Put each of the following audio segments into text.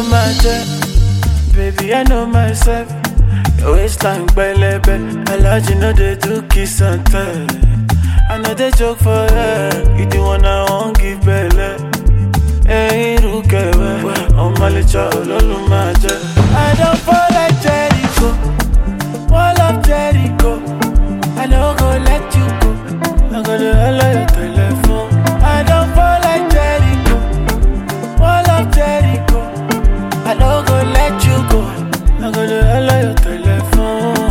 matter, baby, I know myself. Your waistline belebe, I like you know they do kiss and tell. I know they joke for her, you the one I won't give belle. Hey, Rukewe, on my little Lulu matter. I don't fall like Jericho, wall of Jericho. I don't go let you go, I go to hell on your telephone. I don't fall like Jericho, wall of Jericho. I don't go let you go, I go to hell on your telephone.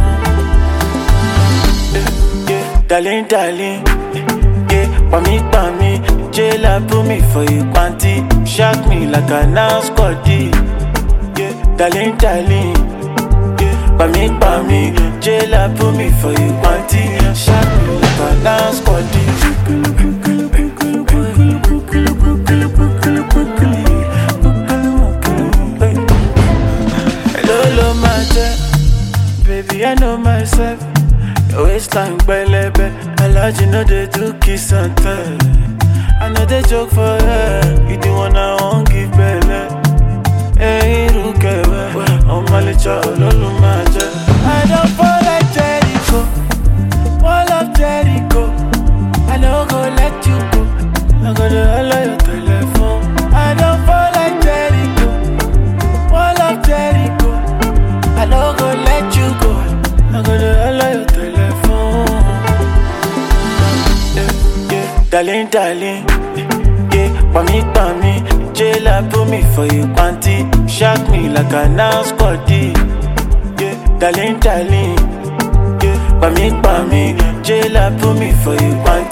Yeah, darling, darling, yeah, pa me, jail put me for you, panty. Shock me like a now Scotty. Yeah, darling, darling, yeah, pa me, jail put me for you, panty. Shock me like a now Scotty. Hello, matter, baby, I know myself. Your waistline belebe, I like you know they do kiss and tell. I know they joke for her, you the one I won't give belle. Hey, Rukewe, on my little Lulu matter. I don't fall like Jericho, wall of Jericho. I don't go let you go, I go to hell on your telephone. I don't fall like Jericho, wall of Jericho. I don't go let you go, I go to hell on your telephone. Yeah, darling, darling, yeah, pa me, jail put me for you, panty. Shock me like a now Scotty. Yeah, darling, darling, yeah, pa me, jail put me for you, panty.